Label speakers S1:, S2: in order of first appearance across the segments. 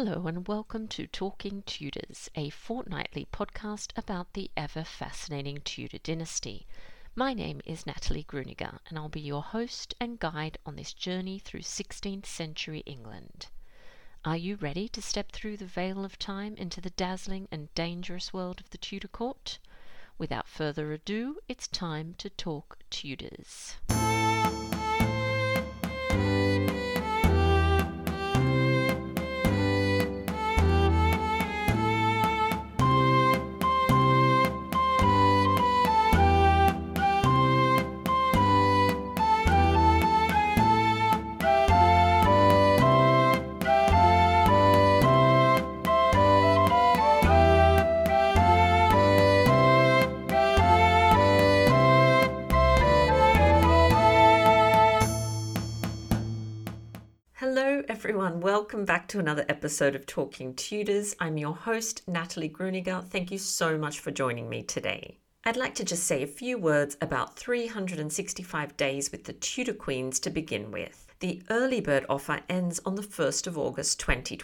S1: Hello and welcome to Talking Tudors, a fortnightly podcast about the ever-fascinating Tudor dynasty. My name is Natalie Gruniger and I'll be your host and guide on this journey through 16th century England. Are you ready to step through the veil of time into the dazzling and dangerous world of the Tudor court? Without further ado, it's time to talk Tudors. Hello everyone, welcome back to another episode of Talking Tudors. I'm your host, Natalie Gruniger. Thank you so much for joining me today. I'd like to just say a few words about 365 days with the Tudor Queens to begin with. The early bird offer ends on the 1st of August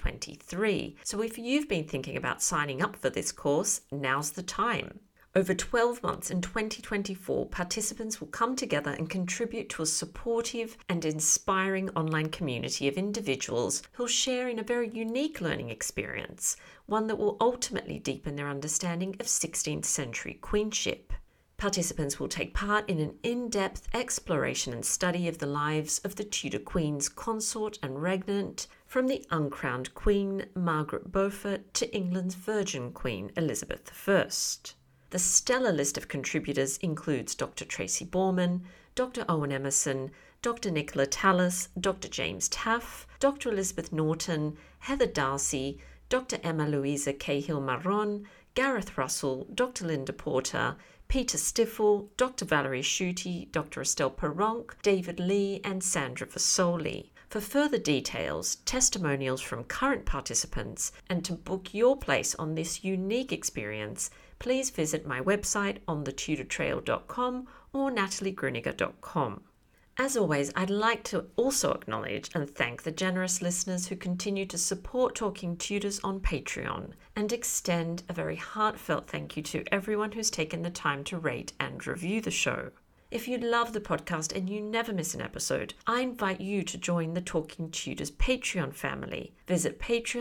S1: 2023, so if you've been thinking about signing up for this course, now's the time. Over 12 months in 2024, participants will come together and contribute to a supportive and inspiring online community of individuals who'll share in a very unique learning experience, one that will ultimately deepen their understanding of 16th century queenship. Participants will take part in an in-depth exploration and study of the lives of the Tudor queens consort and regnant, from the uncrowned Queen Margaret Beaufort to England's Virgin Queen Elizabeth I. The stellar list of contributors includes Dr. Tracy Borman, Dr. Owen Emerson, Dr. Nicola Tallis, Dr. James Taff, Dr. Elizabeth Norton, Heather Darcy, Dr. Emma Louisa Cahill-Marron, Gareth Russell, Dr. Linda Porter, Peter Stiffel, Dr. Valerie Schutte, Dr. Estelle Perronque, David Lee, and Sandra Vasoli. For further details, testimonials from current participants, and to book your place on this unique experience, please visit my website on thetudortrail.com or nataliegruniger.com. As always, I'd like to also acknowledge and thank the generous listeners who continue to support Talking Tudors on Patreon, and extend a very heartfelt thank you to everyone who's taken the time to rate and review the show. If you love the podcast and you never miss an episode, I invite you to join the Talking Tudors Patreon family. Visit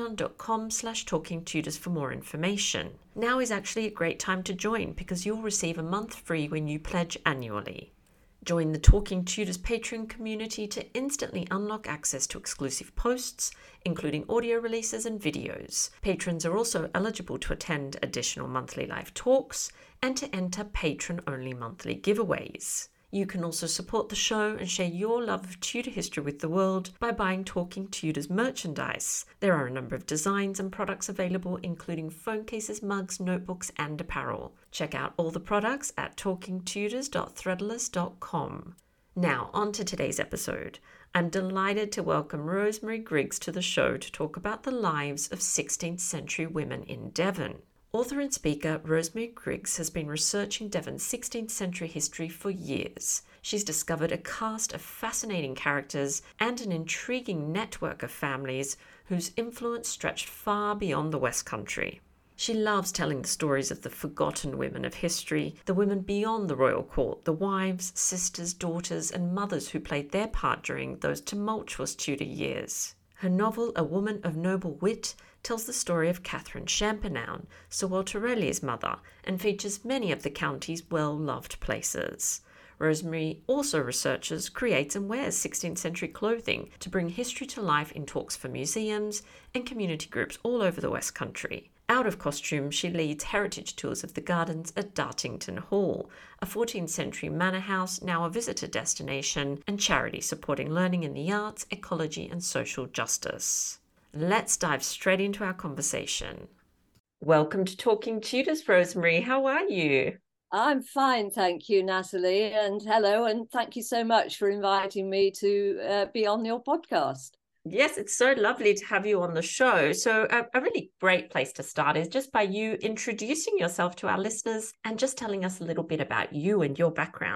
S1: patreon.com/talkingtudors for more information. Now is actually a great time to join because you'll receive a month free when you pledge annually. Join the Talking Tudors Patreon community to instantly unlock access to exclusive posts, including audio releases and videos. Patrons are also eligible to attend additional monthly live talks and to enter patron-only monthly giveaways. You can also support the show and share your love of Tudor history with the world by buying Talking Tudors merchandise. There are a number of designs and products available, including phone cases, mugs, notebooks, and apparel. Check out all the products at talkingtudors.threadless.com. Now, on to today's episode. I'm delighted to welcome Rosemary Griggs to the show to talk about the lives of 16th century women in Devon. Author and speaker Rosemary Griggs has been researching Devon's 16th century history for years. She's discovered a cast of fascinating characters and an intriguing network of families whose influence stretched far beyond the West Country. She loves telling the stories of the forgotten women of history, the women beyond the royal court, the wives, sisters, daughters, and mothers who played their part during those tumultuous Tudor years. Her novel, A Woman of Noble Wit, tells the story of Catherine Champernowne, Sir Walter Raleigh's mother, and features many of the county's well-loved places. Rosemary also researches, creates and wears 16th century clothing to bring history to life in talks for museums and community groups all over the West Country. Out of costume, she leads heritage tours of the gardens at Dartington Hall, a 14th century manor house, now a visitor destination and charity supporting learning in the arts, ecology and social justice. Let's dive straight into our conversation. Welcome to Talking Tudors, Rosemary. How are you?
S2: I'm fine, thank you, Natalie, and hello, and thank you so much for inviting me to be on your podcast.
S1: Yes, it's so lovely to have you on the show. So a really great place to start is just by you introducing yourself to our listeners and just telling us a little bit about you and your background.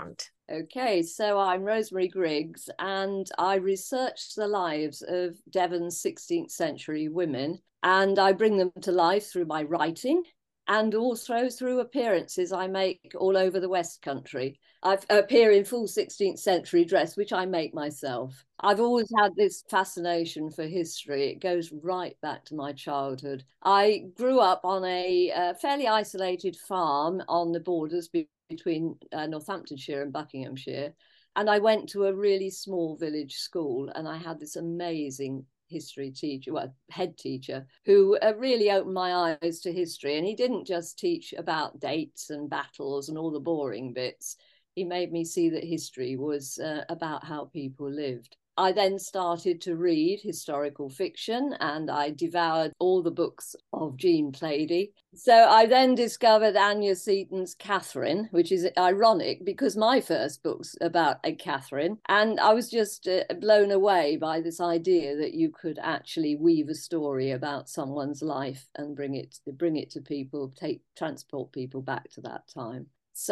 S2: Okay, so I'm Rosemary Griggs, and I researched the lives of Devon's 16th century women, and I bring them to life through my writing and also through appearances I make all over the West Country. I appear in full 16th century dress, which I make myself. I've always had this fascination for history. It goes right back to my childhood. I grew up on a fairly isolated farm on the borders between Northamptonshire and Buckinghamshire. And I went to a really small village school, and I had this amazing history teacher, well, head teacher, who really opened my eyes to history. And he didn't just teach about dates and battles and all the boring bits. He made me see that history was about how people lived. I then started to read historical fiction, and I devoured all the books of Jean Plaidy. So I then discovered Anya Seton's Catherine, which is ironic because my first book's about a Catherine. And I was just blown away by this idea that you could actually weave a story about someone's life and bring it to people, transport people back to that time.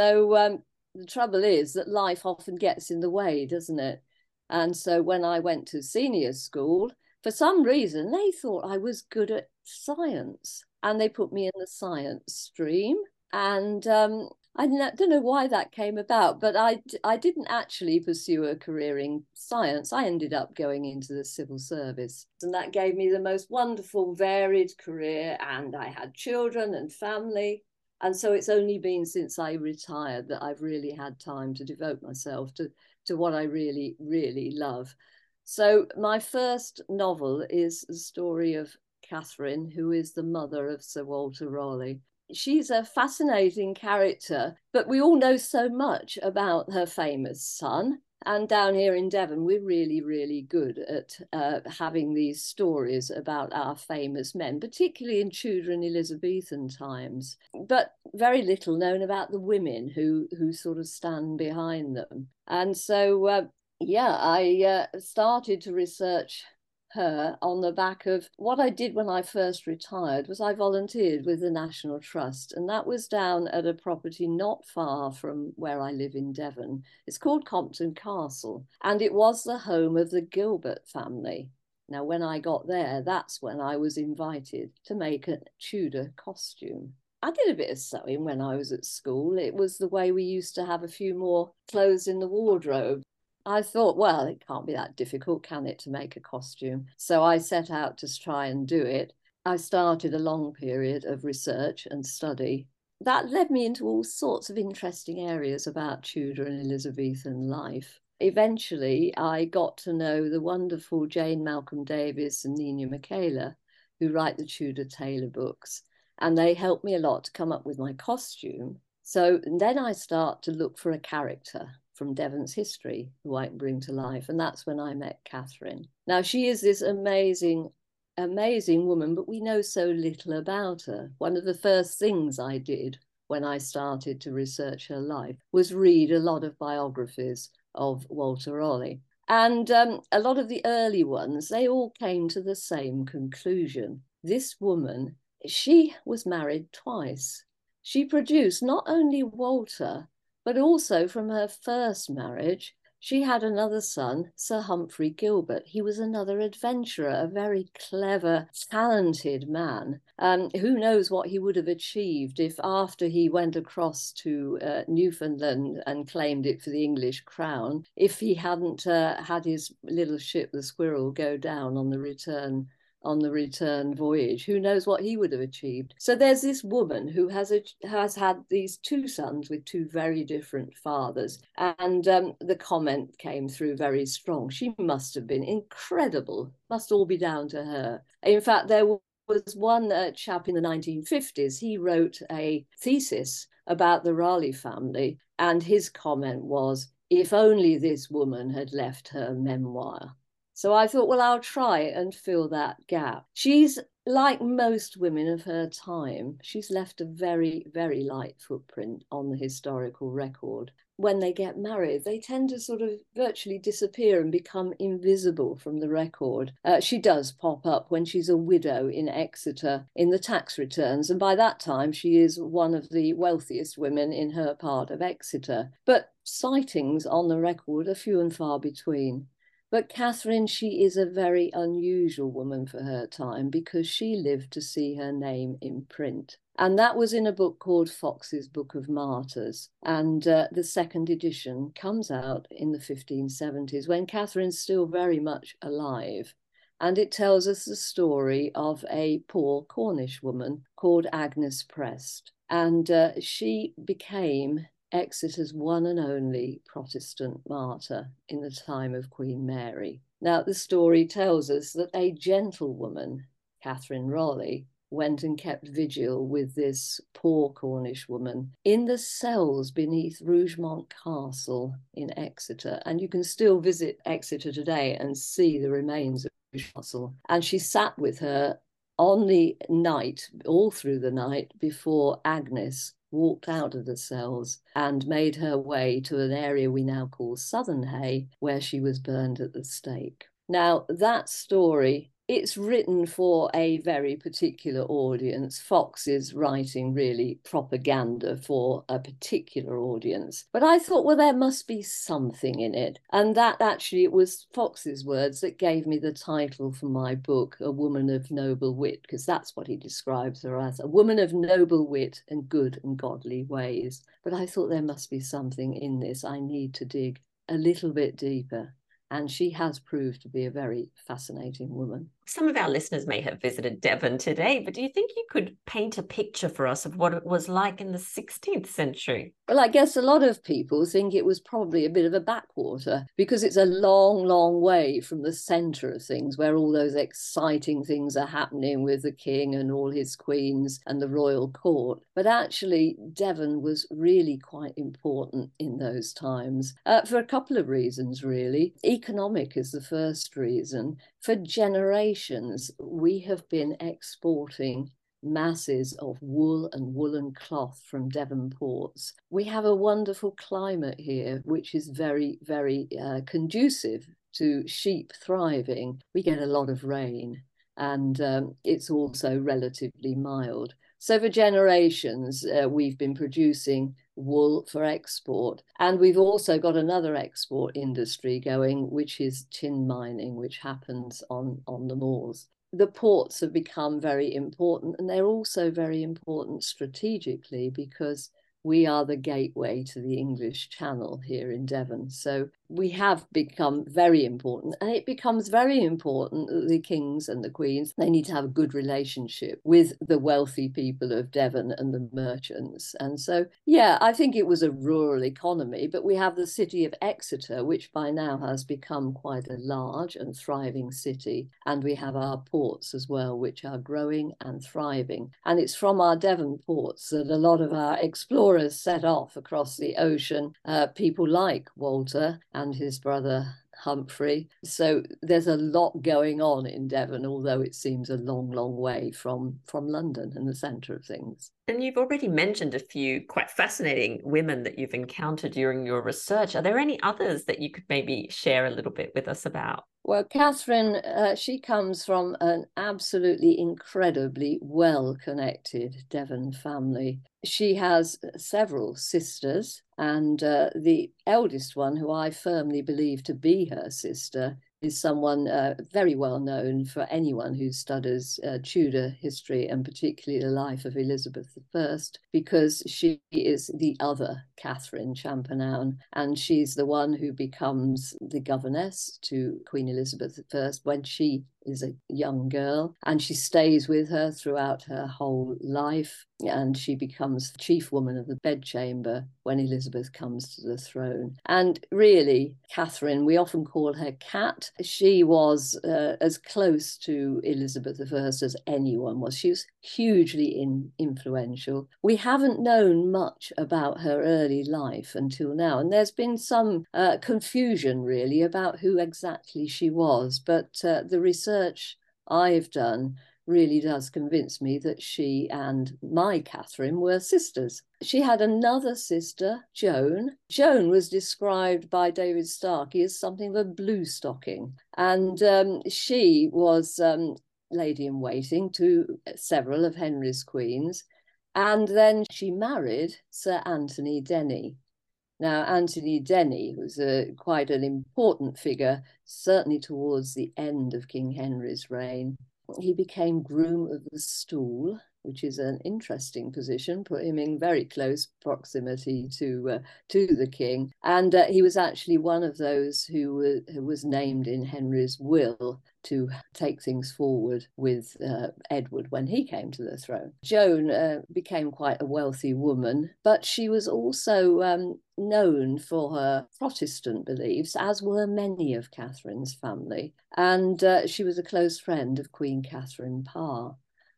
S2: So the trouble is that life often gets in the way, doesn't it? And so when I went to senior school, for some reason, they thought I was good at science, and they put me in the science stream. And I don't know why that came about, but I didn't actually pursue a career in science. I ended up going into the civil service, and that gave me the most wonderful, varied career. And I had children and family. And so it's only been since I retired that I've really had time to devote myself to what I really, really love. So my first novel is the story of Catherine, who is the mother of Sir Walter Raleigh. She's a fascinating character, but we all know so much about her famous son. And down here in Devon, we're really, really good at having these stories about our famous men, particularly in Tudor and Elizabethan times. But very little known about the women who sort of stand behind them. And so, I started to research her on the back of what I did when I first retired. Was I volunteered with the National Trust, and that was down at a property not far from where I live in Devon. It's called Compton Castle, and it was the home of the Gilbert family. Now, when I got there, that's when I was invited to make a Tudor costume. I did a bit of sewing when I was at school. It was the way we used to have a few more clothes in the wardrobe. I thought, well, it can't be that difficult, can it, to make a costume? So I set out to try and do it. I started a long period of research and study. That led me into all sorts of interesting areas about Tudor and Elizabethan life. Eventually, I got to know the wonderful Jane Malcolm Davis and Nina Michaela, who write the Tudor Tailor books. And they helped me a lot to come up with my costume. So then I start to look for a character from Devon's history who I can bring to life. And that's when I met Catherine. Now, she is this amazing, amazing woman, but we know so little about her. One of the first things I did when I started to research her life was read a lot of biographies of Walter Raleigh. And a lot of the early ones, they all came to the same conclusion. This woman, she was married twice. She produced not only Walter, but also from her first marriage, she had another son, Sir Humphrey Gilbert. He was another adventurer, a very clever, talented man. Who knows what he would have achieved if after he went across to Newfoundland and claimed it for the English crown, if he hadn't had his little ship, the Squirrel, go down on the return voyage. Who knows what he would have achieved? So there's this woman who has had these two sons with two very different fathers, and the comment came through very strong. She must have been incredible. Must all be down to her. In fact, there was one chap in the 1950s. He wrote a thesis about the Raleigh family, and his comment was, "If only this woman had left her memoir." So I thought, well, I'll try and fill that gap. She's like most women of her time, she's left a very, very light footprint on the historical record. When they get married, they tend to sort of virtually disappear and become invisible from the record. She does pop up when she's a widow in Exeter in the tax returns, and by that time she is one of the wealthiest women in her part of Exeter. But sightings on the record are few and far between. But Catherine, she is a very unusual woman for her time because she lived to see her name in print. And that was in a book called Fox's Book of Martyrs. And the second edition comes out in the 1570s when Catherine's still very much alive. And it tells us the story of a poor Cornish woman called Agnes Prest. And she became Exeter's one and only Protestant martyr in the time of Queen Mary. Now, the story tells us that a gentlewoman, Catherine Raleigh, went and kept vigil with this poor Cornish woman in the cells beneath Rougemont Castle in Exeter. And you can still visit Exeter today and see the remains of Rougemont Castle. And she sat with her on the night, all through the night, before Agnes walked out of the cells and made her way to an area we now call Southernhay, where she was burned at the stake. Now, that story, it's written for a very particular audience. Fox is writing really propaganda for a particular audience. But I thought, well, there must be something in it. And that actually, it was Fox's words that gave me the title for my book, A Woman of Noble Wit, because that's what he describes her as, a woman of noble wit and good and godly ways. But I thought there must be something in this. I need to dig a little bit deeper. And she has proved to be a very fascinating woman.
S1: Some of our listeners may have visited Devon today, but do you think you could paint a picture for us of what it was like in the 16th century?
S2: Well, I guess a lot of people think it was probably a bit of a backwater because it's a long, long way from the centre of things where all those exciting things are happening with the king and all his queens and the royal court. But actually, Devon was really quite important in those times for a couple of reasons, really. Economic is the first reason. For generations, we have been exporting masses of wool and woolen cloth from Devon ports. We have a wonderful climate here, which is very, very conducive to sheep thriving. We get a lot of rain, and it's also relatively mild. So for generations, we've been producing wool for export. And we've also got another export industry going, which is tin mining, which happens on the moors. The ports have become very important, and they're also very important strategically because we are the gateway to the English Channel here in Devon. So we have become very important, and it becomes very important that the kings and the queens, they need to have a good relationship with the wealthy people of Devon and the merchants. And so, yeah, I think it was a rural economy, but we have the city of Exeter, which by now has become quite a large and thriving city. And we have our ports as well, which are growing and thriving. And it's from our Devon ports that a lot of our explorers set off across the ocean, people like Walter and his brother Humphrey. So there's a lot going on in Devon, although it seems a long, long way from London and the centre of things.
S1: And you've already mentioned a few quite fascinating women that you've encountered during your research. Are there any others that you could maybe share a little bit with us about?
S2: Well, Catherine, she comes from an absolutely incredibly well-connected Devon family. She has several sisters, and the eldest one, who I firmly believe to be her sister, is someone very well known for anyone who studies Tudor history, and particularly the life of Elizabeth I, because she is the other Catherine Champernowne, and she's the one who becomes the governess to Queen Elizabeth I when she is a young girl, and she stays with her throughout her whole life, and she becomes chief woman of the bedchamber when Elizabeth comes to the throne. And really, Catherine, we often call her Cat. She was as close to Elizabeth I as anyone was. She was hugely influential. We haven't known much about her early life until now, and there's been some confusion really about who exactly she was, but the research I've done really does convince me that she and my Catherine were sisters. She had another sister, Joan. Joan was described by David Starkey as something of a blue stocking. And she was lady in waiting to several of Henry's queens. And then she married Sir Anthony Denny. Now, Anthony Denny was quite an important figure, certainly towards the end of King Henry's reign. He became Groom of the Stool, which is an interesting position, put him in very close proximity to the king. And he was actually one of those who was named in Henry's will to take things forward with Edward when he came to the throne. Joan became quite a wealthy woman, but she was also known for her Protestant beliefs, as were many of Catherine's family. And she was a close friend of Queen Catherine Parr.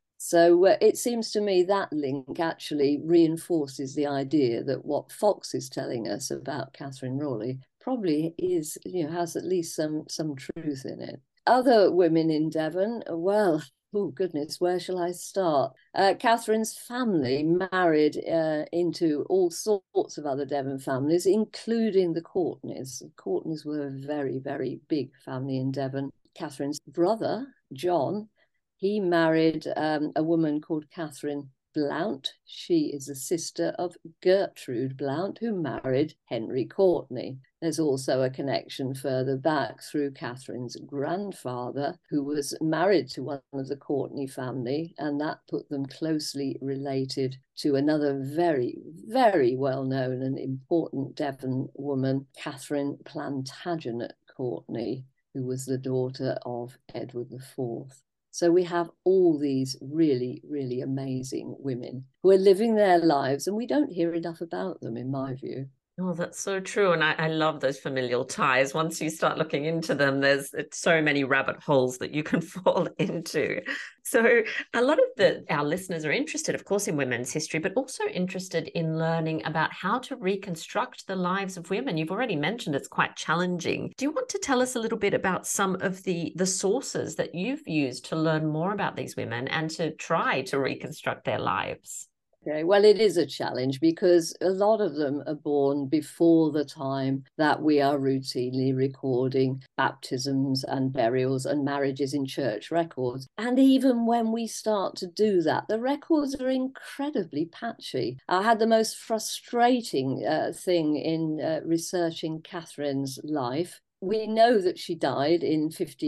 S2: So it seems to me that link actually reinforces the idea that what Fox is telling us about Catherine Raleigh probably is, has at least some truth in it. Other women in Devon, well, oh goodness, where shall I start? Catherine's family married into all sorts of other Devon families, including the Courtenays. The Courtenays were a very, very big family in Devon. Catherine's brother, John, he married a woman called Catherine Blount. She is a sister of Gertrude Blount, who married Henry Courtenay. There's also a connection further back through Catherine's grandfather, who was married to one of the Courtenay family, and that put them closely related to another very, very well-known and important Devon woman, Catherine Plantagenet Courtenay, who was the daughter of Edward IV. So we have all these really, really amazing women who are living their lives, and we don't hear enough about them, in my view.
S1: Oh, that's so true. And I love those familial ties. Once you start looking into them, there's so many rabbit holes that you can fall into. So a lot of our listeners are interested, of course, in women's history, but also interested in learning about how to reconstruct the lives of women. You've already mentioned it's quite challenging. Do you want to tell us a little bit about some of the sources that you've used to learn more about these women and to try to reconstruct their lives?
S2: Okay, well, it is a challenge because a lot of them are born before the time that we are routinely recording baptisms and burials and marriages in church records. And even when we start to do that, the records are incredibly patchy. I had the most frustrating thing in researching Catherine's life. We know that she died in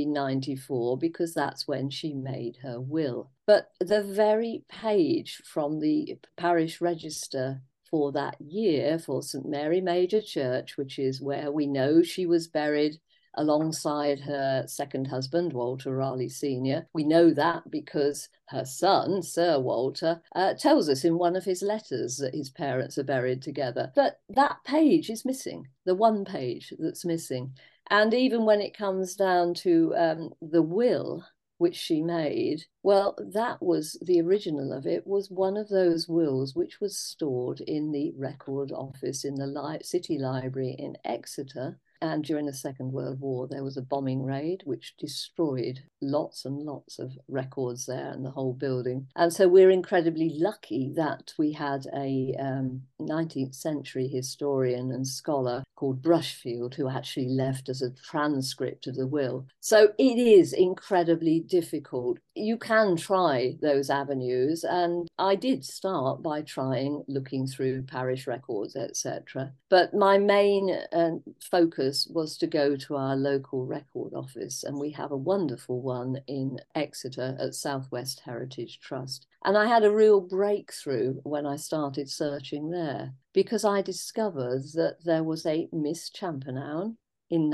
S2: 1594 because that's when she made her will. But the very page from the parish register for that year for St. Mary Major Church, which is where we know she was buried alongside her second husband, Walter Raleigh Sr. We know that because her son, Sir Walter, tells us in one of his letters that his parents are buried together. But that page is missing, the one page that's missing. And even when it comes down to the will, which she made, well, that was the original of it, was one of those wills which was stored in the record office in the City Library in Exeter. And during the Second World War, there was a bombing raid which destroyed lots and lots of records there and the whole building. And so we're incredibly lucky that we had a 19th century historian and scholar called Brushfield, who actually left us a transcript of the will. So it is incredibly difficult. You can try those avenues, and I did start by looking through parish records, etc. But my main focus was to go to our local record office, and we have a wonderful one in Exeter at Southwest Heritage Trust. And I had a real breakthrough when I started searching there, because I discovered that there was a Miss Champernowne in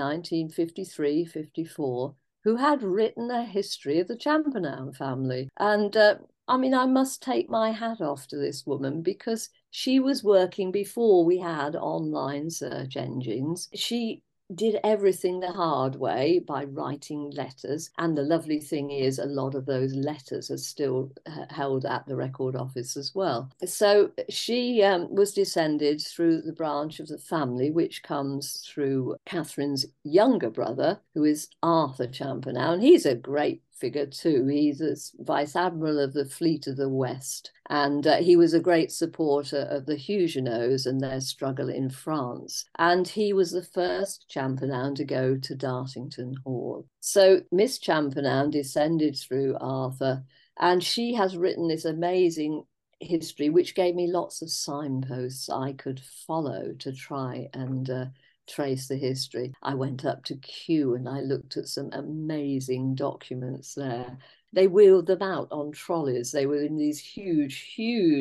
S2: 1953-54 who had written a history of the Champernowne family. And I must take my hat off to this woman, because she was working before we had online search engines. She did everything the hard way by writing letters. And the lovely thing is, a lot of those letters are still held at the record office as well. So she was descended through the branch of the family, which comes through Catherine's younger brother, who is Arthur Champernowne. He's a great figure too. He's a Vice Admiral of the Fleet of the West, and he was a great supporter of the Huguenots and their struggle in France. And he was the first Champernowne to go to Dartington Hall. So Miss Champernowne descended through Arthur, and she has written this amazing history, which gave me lots of signposts I could follow to try and trace the history. I went up to Kew and I looked at some amazing documents there. They wheeled them out on trolleys. They were in these huge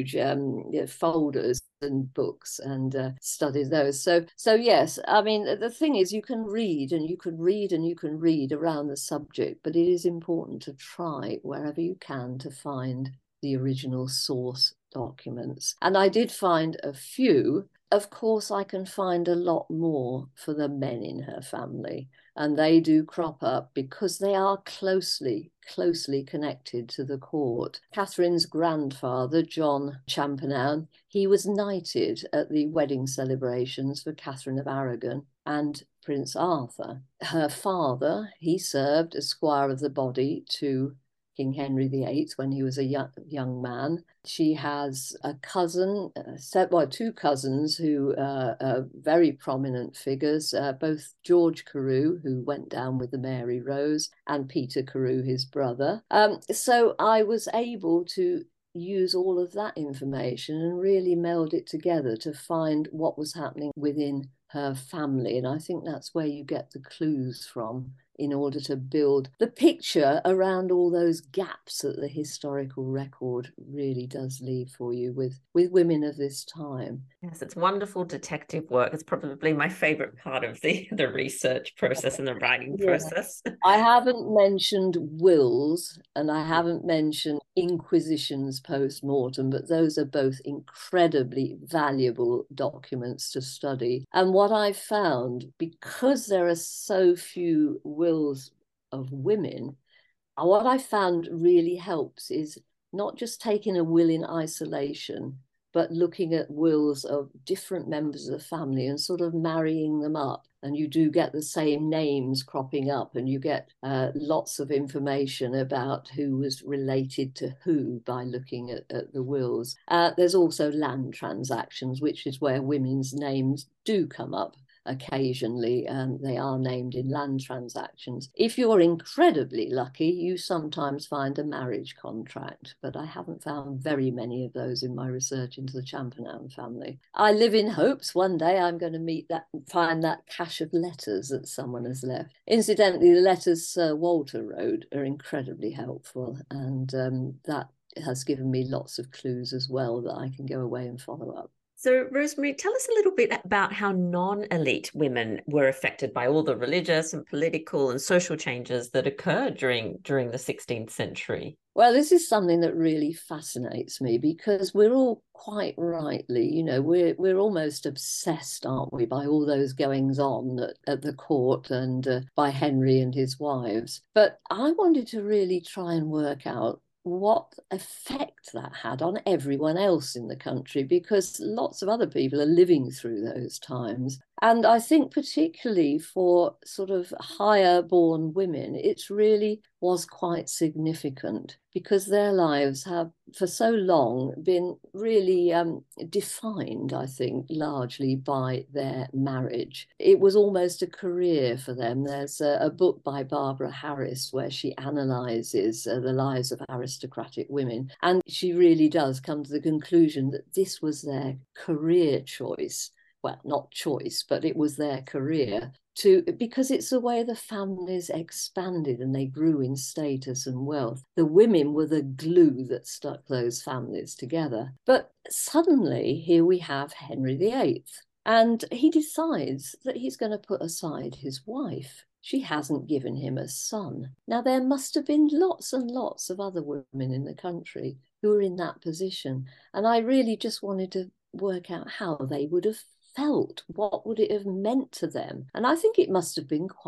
S2: folders and books, and studied those. So yes, I mean, the thing is, you can read and you can read and you can read around the subject, but it is important to try wherever you can to find the original source documents. And I did find a few. Of course, I can find a lot more for the men in her family, and they do crop up because they are closely connected to the court. Catherine's grandfather, John Champernowne, he was knighted at the wedding celebrations for Catherine of Aragon and Prince Arthur. Her father, he served as squire of the body to King Henry VIII when he was a young man. She has a cousin, two cousins who are very prominent figures, both George Carew, who went down with the Mary Rose, and Peter Carew, his brother. So I was able to use all of that information and really meld it together to find what was happening within her family. And I think that's where you get the clues from in order to build the picture around all those gaps that the historical record really does leave for you with women of this time.
S1: Yes, it's wonderful detective work. It's probably my favorite part of the research process and the writing process.
S2: I haven't mentioned wills and I haven't mentioned inquisitions post-mortem, but those are both incredibly valuable documents to study. And what I found, because there are so few wills of women, what I found really helps is not just taking a will in isolation, but looking at wills of different members of the family and sort of marrying them up. And you do get the same names cropping up, and you get lots of information about who was related to who by looking at the wills. There's also land transactions, which is where women's names do come up occasionally. They are named in land transactions. If you're incredibly lucky, you sometimes find a marriage contract, but I haven't found very many of those in my research into the Champernowne family. I live in hopes one day I'm going to find that cache of letters that someone has left. Incidentally, the letters Sir Walter wrote are incredibly helpful, and that has given me lots of clues as well that I can go away and follow up.
S1: So, Rosemary, tell us a little bit about how non-elite women were affected by all the religious and political and social changes that occurred during the 16th century.
S2: Well, this is something that really fascinates me, because we're all quite rightly, we're almost obsessed, aren't we, by all those goings on at the court and by Henry and his wives. But I wanted to really try and work out what effect that had on everyone else in the country, because lots of other people are living through those times. And I think particularly for sort of higher born women, it really was quite significant, because their lives have for so long been really defined, I think, largely by their marriage. It was almost a career for them. There's a book by Barbara Harris where she analyses the lives of aristocratic women, and she really does come to the conclusion that this was their career choice. Well, not choice, but it was their career, because it's the way the families expanded and they grew in status and wealth. The women were the glue that stuck those families together. But suddenly here we have Henry VIII, and he decides that he's going to put aside his wife. She hasn't given him a son. Now, there must have been lots and lots of other women in the country who were in that position. And I really just wanted to work out how they would have felt. What would it have meant to them? And I think it must have been quite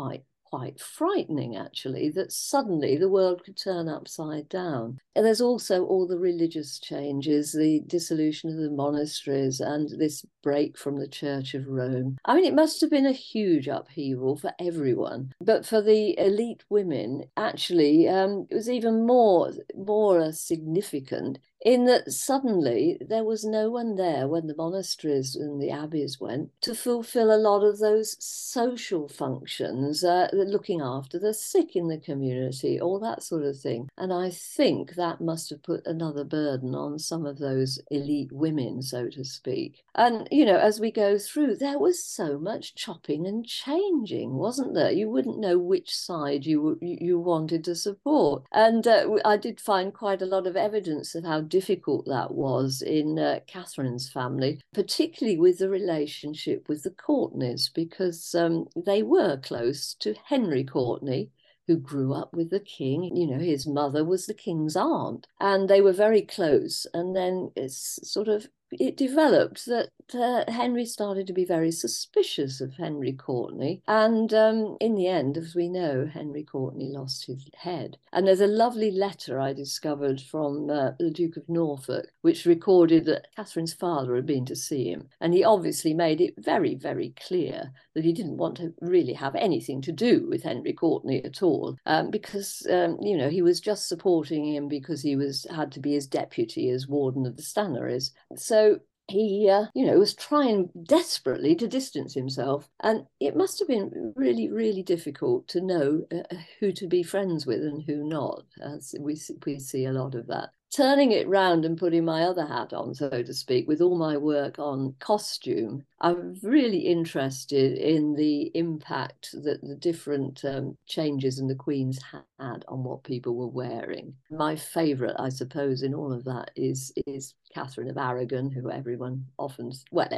S2: quite frightening, actually, that suddenly the world could turn upside down. And there's also all the religious changes, the dissolution of the monasteries, and this break from the Church of Rome. I mean, it must have been a huge upheaval for everyone. But for the elite women, actually, it was even more significant in that suddenly there was no one there when the monasteries and the abbeys went to fulfill a lot of those social functions, looking after the sick in the community, all that sort of thing. And I think that must have put another burden on some of those elite women, so to speak. And, you know, as we go through, there was so much chopping and changing, wasn't there? You wouldn't know which side you wanted to support. And I did find quite a lot of evidence of how difficult that was in Catherine's family, particularly with the relationship with the Courtenays, because they were close to Henry Courtenay, who grew up with the king. You know, his mother was the king's aunt, and they were very close. And then it developed that Henry started to be very suspicious of Henry Courtenay. And in the end, as we know, Henry Courtenay lost his head. And there's a lovely letter I discovered from the Duke of Norfolk, which recorded that Catherine's father had been to see him. And he obviously made it very, very clear that he didn't want to really have anything to do with Henry Courtenay at all, because, you know, he was just supporting him because he had to be his deputy as warden of the Stannaries. So he, you know, was trying desperately to distance himself. And it must have been really, really difficult to know who to be friends with and who not, as we see a lot of that. Turning it round and putting my other hat on, so to speak, with all my work on costume, I'm really interested in the impact that the different changes in the Queen's had on what people were wearing. My favourite, I suppose, in all of that is Catherine of Aragon, who everyone often,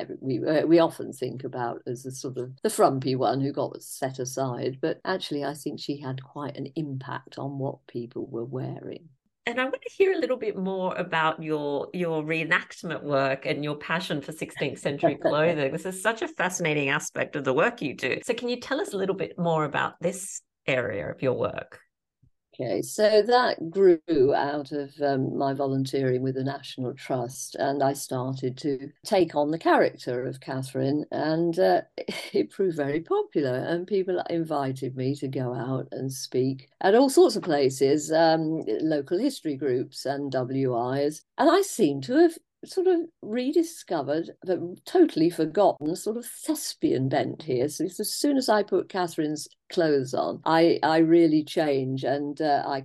S2: we often think about as the sort of the frumpy one who got set aside. But actually, I think she had quite an impact on what people were wearing.
S1: And I want to hear a little bit more about your reenactment work and your passion for 16th century clothing. This is such a fascinating aspect of the work you do. So can you tell us a little bit more about this area of your work?
S2: Okay, so that grew out of my volunteering with the National Trust, and I started to take on the character of Catherine, and it proved very popular, and people invited me to go out and speak at all sorts of places, local history groups and WIs, and I seem to have sort of rediscovered, but totally forgotten, sort of thespian bent here. So as soon as I put Catherine's clothes on, I really change, and I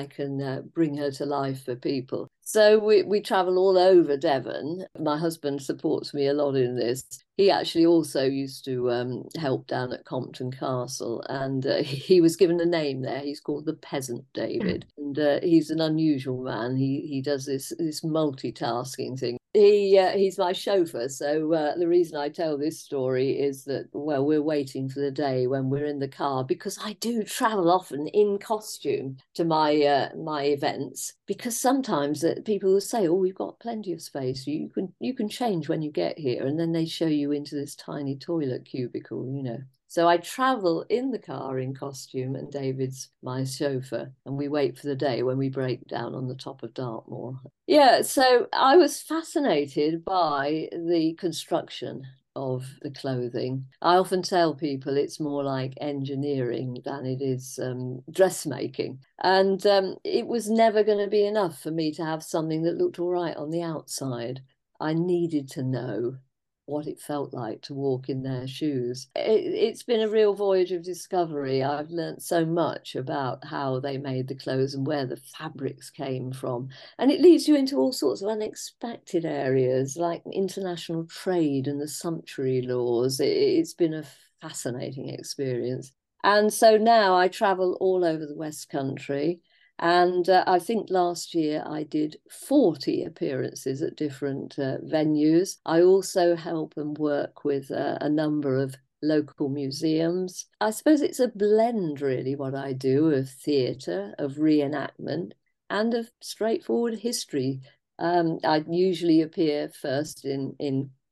S2: can bring her to life for people. So we travel all over Devon. My husband supports me a lot in this. He actually also used to help down at Compton Castle, and he was given a name there. He's called the Peasant David, and he's an unusual man. He does this multitasking thing. He's my chauffeur, so the reason I tell this story is that, well, we're waiting for the day when we're in the car, because I do travel often in costume to my my events, because sometimes people will say, oh, we've got plenty of space, you can change when you get here, and then they show you into this tiny toilet cubicle, you know. So I travel in the car in costume, and David's my chauffeur, and we wait for the day when we break down on the top of Dartmoor. Yeah, so I was fascinated by the construction of the clothing. I often tell people it's more like engineering than it is dressmaking. And it was never going to be enough for me to have something that looked all right on the outside. I needed to know what it felt like to walk in their shoes. It's been a real voyage of discovery. I've learned so much about how they made the clothes and where the fabrics came from. And it leads you into all sorts of unexpected areas like international trade and the sumptuary laws. It's been a fascinating experience. And so now I travel all over the West Country. And I think last year I did 40 appearances at different venues. I also help and work with a number of local museums. I suppose it's a blend, really, what I do, of theatre, of reenactment, and of straightforward history. I usually appear first in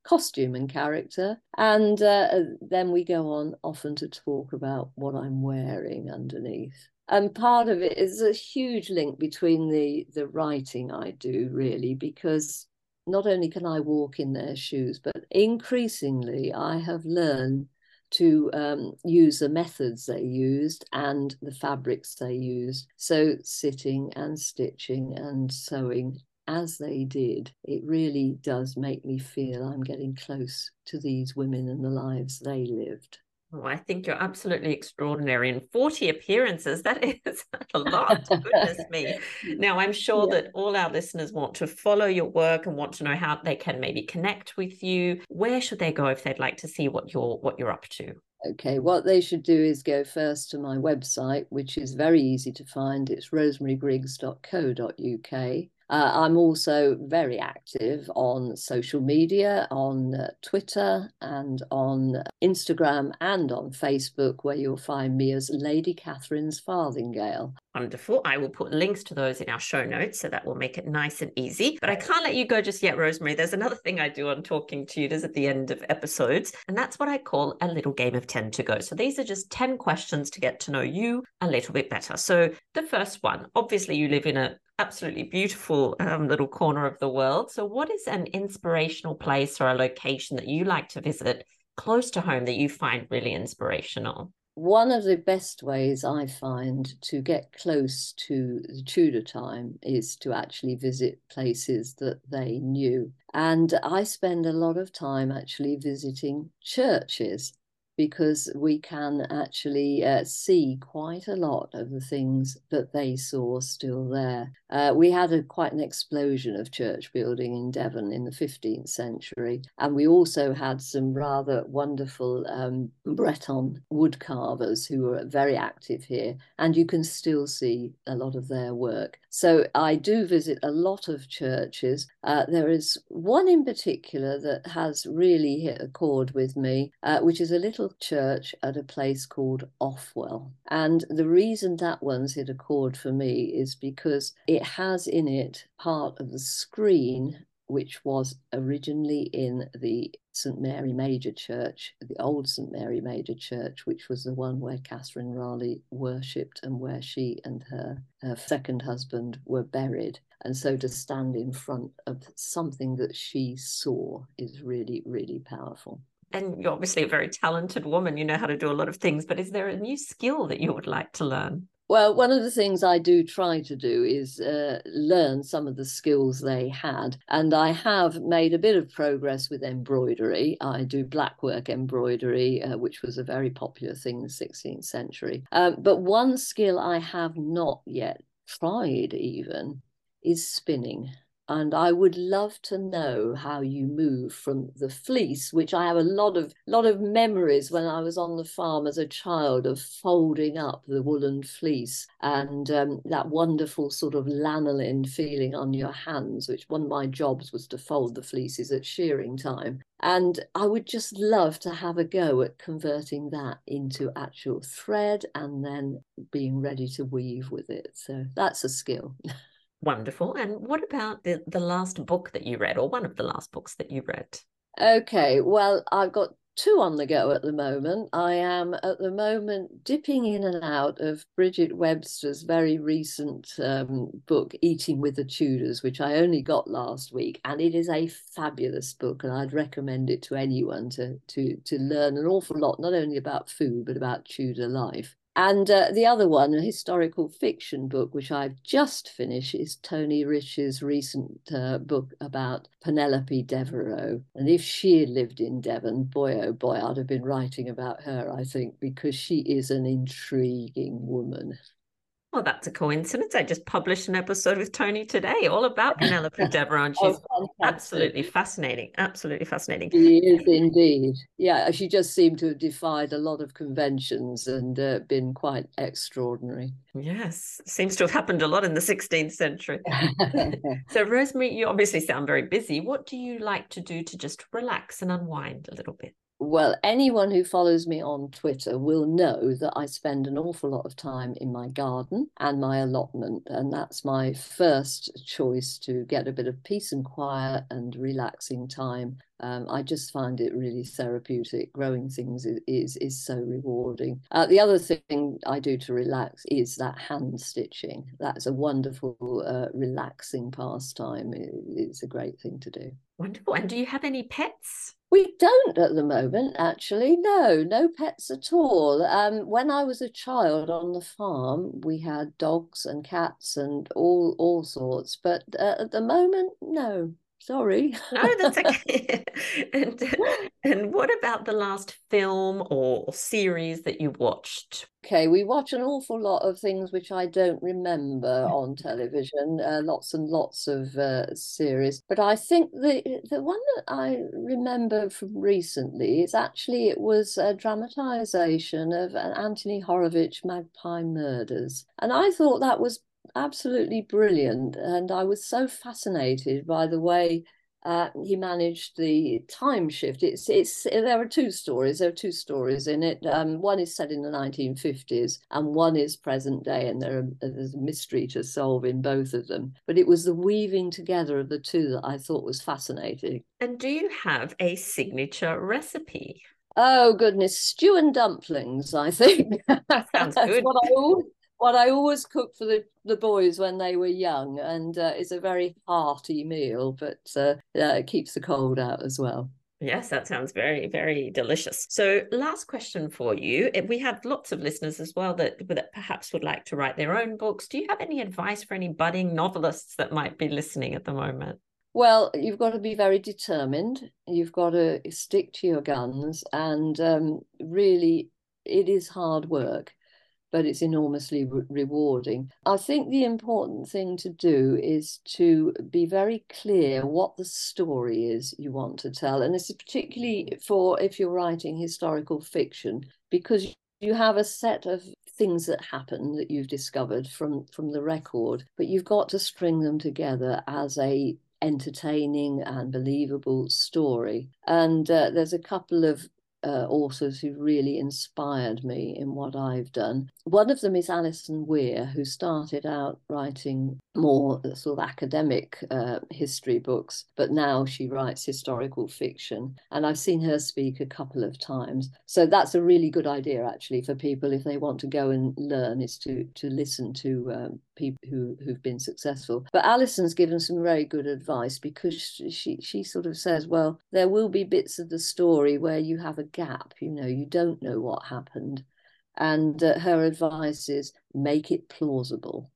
S2: costume and character. And then we go on often to talk about what I'm wearing underneath. And part of it is a huge link between the writing I do, really, because not only can I walk in their shoes, but increasingly I have learned to use the methods they used and the fabrics they used. So sitting and stitching and sewing as they did, it really does make me feel I'm getting close to these women and the lives they lived.
S1: Oh, I think you're absolutely extraordinary. And 40 appearances, that is a lot. Goodness me. Now, I'm sure that all our listeners want to follow your work and want to know how they can maybe connect with you. Where should they go if they'd like to see what you're up to?
S2: Okay, what they should do is go first to my website, which is very easy to find. It's rosemarygriggs.co.uk. I'm also very active on social media, on Twitter and on Instagram and on Facebook, where you'll find me as Lady Catherine's Farthingale.
S1: Wonderful. I will put links to those in our show notes, so that will make it nice and easy. But I can't let you go just yet, Rosemary. There's another thing I do on Talking Tudors at the end of episodes, and that's what I call a little game of 10 to go. So these are just 10 questions to get to know you a little bit better. So the first one, obviously you live in a absolutely beautiful little corner of the world. So what is an inspirational place or a location that you like to visit close to home that you find really inspirational?
S2: One of the best ways I find to get close to the Tudor time is to actually visit places that they knew. And I spend a lot of time actually visiting churches, because we can actually see quite a lot of the things that they saw still there. We had quite an explosion of church building in Devon in the 15th century. And we also had some rather wonderful Breton wood carvers who were very active here. And you can still see a lot of their work. So I do visit a lot of churches. There is one in particular that has really hit a chord with me, which is a little church at a place called Offwell. And the reason that one's hit a chord for me is because it has in it part of the screen which was originally in the St Mary Major Church, the old St Mary Major Church, which was the one where Catherine Raleigh worshipped and where she and her second husband were buried. And so to stand in front of something that she saw is really, really powerful.
S1: And you're obviously a very talented woman. You know how to do a lot of things, but is there a new skill that you would like to learn?
S2: Well, one of the things I do try to do is learn some of the skills they had. And I have made a bit of progress with embroidery. I do blackwork embroidery, which was a very popular thing in the 16th century. But one skill I have not yet tried even is spinning. And I would love to know how you move from the fleece, which I have a lot of memories when I was on the farm as a child of folding up the woolen fleece and that wonderful sort of lanolin feeling on your hands, which one of my jobs was to fold the fleeces at shearing time. And I would just love to have a go at converting that into actual thread and then being ready to weave with it. So that's a skill.
S1: Wonderful. And what about the last book that you read, or one of the last books that you read?
S2: Okay, well, I've got two on the go at the moment. I am at the moment dipping in and out of Bridget Webster's very recent book, Eating with the Tudors, which I only got last week. And it is a fabulous book, and I'd recommend it to anyone to learn an awful lot, not only about food, but about Tudor life. And the other one, a historical fiction book, which I've just finished, is Tony Rich's recent book about Penelope Devereux. And if she had lived in Devon, boy, oh boy, I'd have been writing about her, I think, because she is an intriguing woman.
S1: Well, that's a coincidence. I just published an episode with Tony today, all about Penelope Devereux, and she's absolutely fascinating. Absolutely fascinating.
S2: She is indeed. Yeah, she just seemed to have defied a lot of conventions and been quite extraordinary.
S1: Yes, seems to have happened a lot in the 16th century. So, Rosemary, you obviously sound very busy. What do you like to do to just relax and unwind a little bit?
S2: Well, anyone who follows me on Twitter will know that I spend an awful lot of time in my garden and my allotment. And that's my first choice to get a bit of peace and quiet and relaxing time. I just find it really therapeutic. Growing things is so rewarding. The other thing I do to relax is that hand stitching. That's a wonderful, relaxing pastime. It's a great thing to do.
S1: Wonderful. And do you have any pets?
S2: We don't at the moment, actually. No pets at all. When I was a child on the farm, we had dogs and cats and all sorts. But at the moment, no. Sorry.
S1: No, that's okay. and and what about the last film or series that you watched?
S2: Okay, we watch an awful lot of things which I don't remember on television, lots and lots of series. But I think the one that I remember from recently is actually it was a dramatization of Anthony Horowitz Magpie Murders. And I thought that was absolutely brilliant. And I was so fascinated by the way he managed the time shift. There are two stories. There are two stories in it. One is set in the 1950s, and one is present day. And there's a mystery to solve in both of them. But it was the weaving together of the two that I thought was fascinating.
S1: And do you have a signature recipe?
S2: Oh goodness, stew and dumplings. I think
S1: That sounds
S2: that's
S1: good.
S2: what I always cook for the boys when they were young, and it's a very hearty meal, but it keeps the cold out as well.
S1: Yes, that sounds very, very delicious. So, last question for you. We have lots of listeners as well that perhaps would like to write their own books. Do you have any advice for any budding novelists that might be listening at the moment?
S2: Well, you've got to be very determined. You've got to stick to your guns, and really, it is hard work, but it's enormously rewarding. I think the important thing to do is to be very clear what the story is you want to tell. And this is particularly for if you're writing historical fiction, because you have a set of things that happen that you've discovered from the record, but you've got to string them together as a entertaining and believable story. And there's a couple of authors who really inspired me in what I've done. One of them is Alison Weir, who started out writing more sort of academic history books, but now she writes historical fiction. And I've seen her speak a couple of times. So that's a really good idea, actually, for people if they want to go and learn, is to listen to people who've been successful. But Alison's given some very good advice, because she sort of says, well, there will be bits of the story where you have a gap, you don't know what happened. And her advice is make it plausible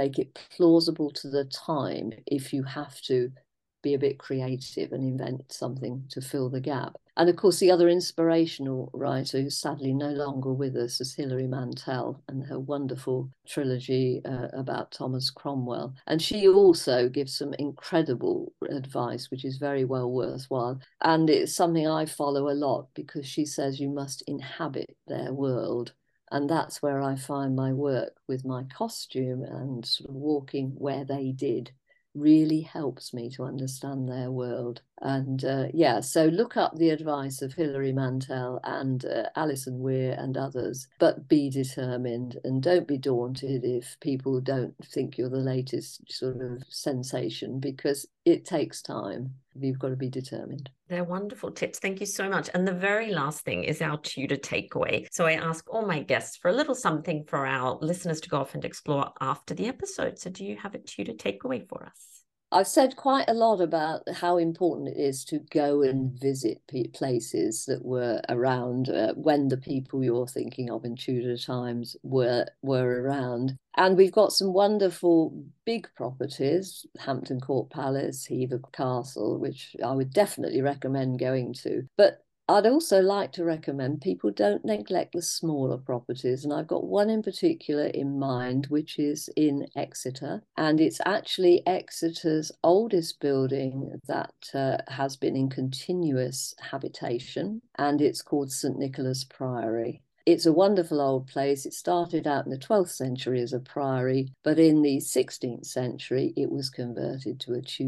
S2: to the time if you have to be a bit creative and invent something to fill the gap. And of course, the other inspirational writer who's sadly no longer with us is Hilary Mantel and her wonderful trilogy about Thomas Cromwell. And she also gives some incredible advice, which is very well worthwhile. And it's something I follow a lot, because she says you must inhabit their world. And that's where I find my work with my costume and sort of walking where they did really helps me to understand their world. And so look up the advice of Hilary Mantel and Alison Weir and others, but be determined and don't be daunted if people don't think you're the latest sort of sensation, because it takes time. You've got to be determined.
S1: They're wonderful tips. Thank you so much. And the very last thing is our Tudor takeaway. So I ask all my guests for a little something for our listeners to go off and explore after the episode. So do you have a Tudor takeaway for us?
S2: I've said quite a lot about how important it is to go and visit places that were around when the people you're thinking of in Tudor times were around. And we've got some wonderful big properties, Hampton Court Palace, Hever Castle, which I would definitely recommend going to. But I'd also like to recommend people don't neglect the smaller properties. And I've got one in particular in mind, which is in Exeter. And it's actually Exeter's oldest building that has been in continuous habitation. And it's called St. Nicholas Priory. It's a wonderful old place. It started out in the 12th century as a priory, but in the 16th century, it was converted to a Tudor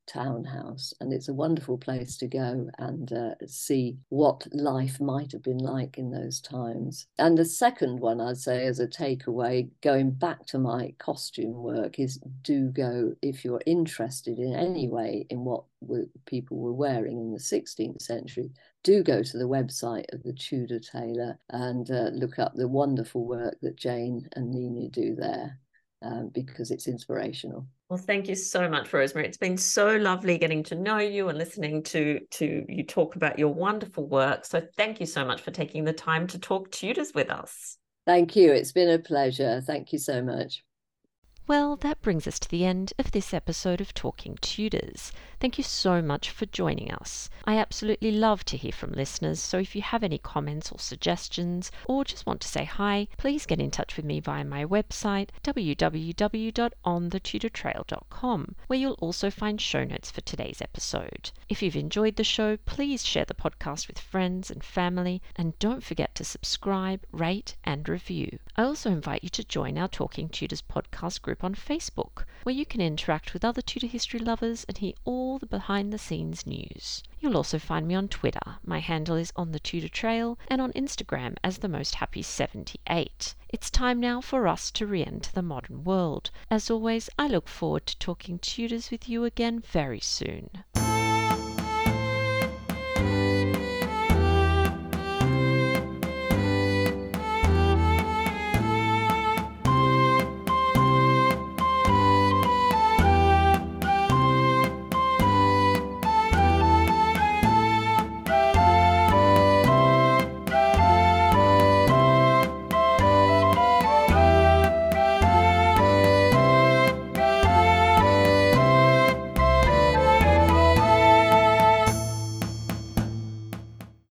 S2: townhouse, and it's a wonderful place to go and see what life might have been like in those times. And the second one I'd say as a takeaway, going back to my costume work, is do go, if you're interested in any way in what people were wearing in the 16th century, do go to the website of the Tudor tailor and look up the wonderful work that Jane and Nina do there, because it's inspirational.
S1: Well, thank you so much, Rosemary. It's been so lovely getting to know you and listening to you talk about your wonderful work. So thank you so much for taking the time to talk Tudors with us.
S2: Thank you. It's been a pleasure. Thank you so much.
S1: Well, that brings us to the end of this episode of Talking Tudors. Thank you so much for joining us. I absolutely love to hear from listeners, so if you have any comments or suggestions, or just want to say hi, please get in touch with me via my website, www.onthetudortrail.com, where you'll also find show notes for today's episode. If you've enjoyed the show, please share the podcast with friends and family, and don't forget to subscribe, rate, and review. I also invite you to join our Talking Tudors podcast group on Facebook, where you can interact with other Tudor history lovers and hear all the behind-the-scenes news. You'll also find me on Twitter. My handle is On The Tudor Trail, and on Instagram as The Most Happy 78. It's time now for us to re-enter the modern world. As always, I look forward to talking Tudors with you again very soon.